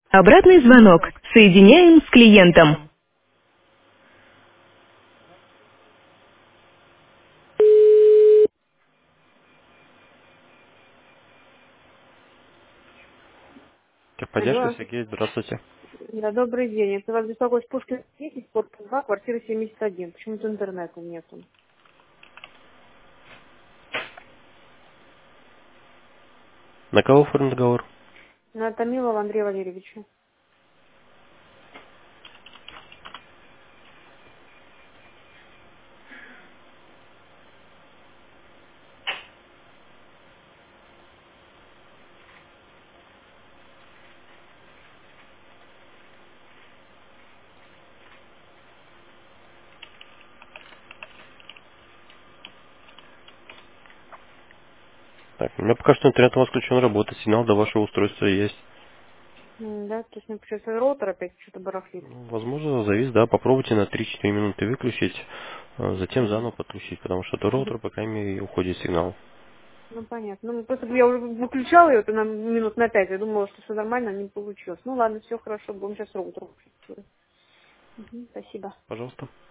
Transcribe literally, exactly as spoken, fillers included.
Обратный звонок. Соединяем с клиентом. Техподдержка, Алло. Сергей, здравствуйте. Да, добрый день. Это вас беспокоит Пушкин десять, корпус два, квартира семьдесят один. Почему-то интернета нету. На кого оформлен договор? На Томилова Андрея Валерьевича. Так, у меня пока что интернет у вас включен, работает, сигнал до вашего устройства есть. М, Да, то есть мне получается роутер опять что-то барахлит. Ну, возможно, завис, да, попробуйте на три-четыре минуты выключить, а затем М, заново подключить, потому что до роутера, по крайней мере, уходит сигнал. Ну, понятно. Ну, просто я уже выключала ее на минут на пять. Я думала, что все нормально, не получилось. Ну, ладно, все хорошо. Будем сейчас роутер включить. Мгм, Спасибо. Пожалуйста.